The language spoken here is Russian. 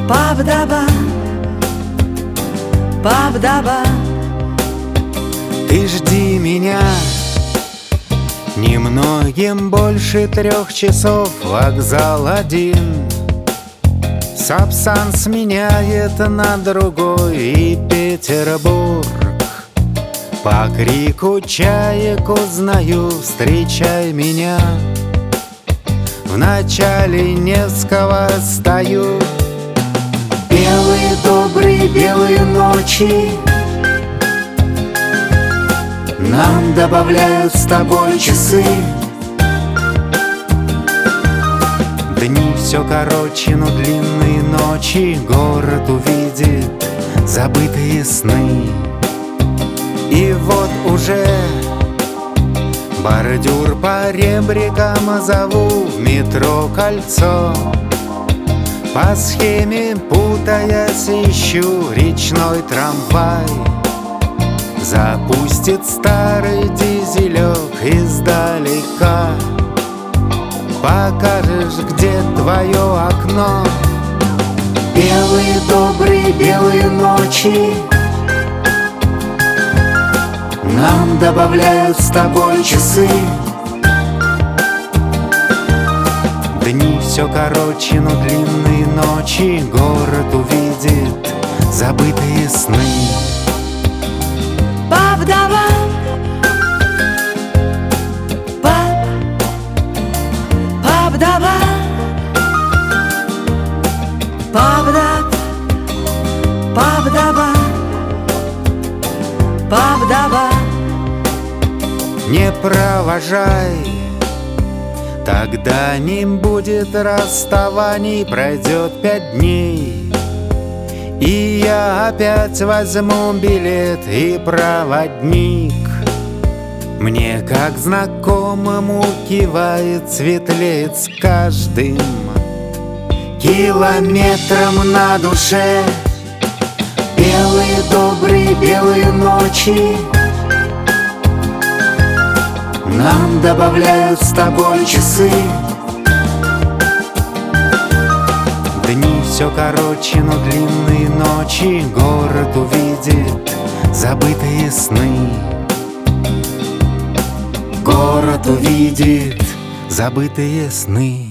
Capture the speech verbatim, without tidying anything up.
Пабдаба, пабдаба. Ты жди меня. Немногим больше трех часов, вокзал один. Сапсан сменяет на другой, и Петербург. По крику чаек узнаю: встречай меня. В начале Невского стою. Белые, добрые, белые ночи нам добавляют с тобой часы. Дни все короче, но длинные ночи. Город увидит забытые сны. И вот уже бордюр по ребрикам зову в метро Кольцо. По схеме, путаясь, ищу речной трамвай. Запустит старый дизелек издалека. Покажешь, где твое окно. Белые, добрые, белые ночи нам добавляют с тобой часы. Дни все короче, но длинные ночи. Город увидит забытые сны. Пабдаба, паб, пабдаба, пабдаб, пабдаба, пабдаба. Не провожай, тогда не будет расставаний. Пройдет пять дней, и я опять возьму билет. И проводник мне, как знакомому, кивает, светлеет с каждым километром на душе. Белые, добрые, белые ночи нам добавляют с тобой часы. Дни все короче, но длинные ночи. Город увидит забытые сны. Город увидит забытые сны.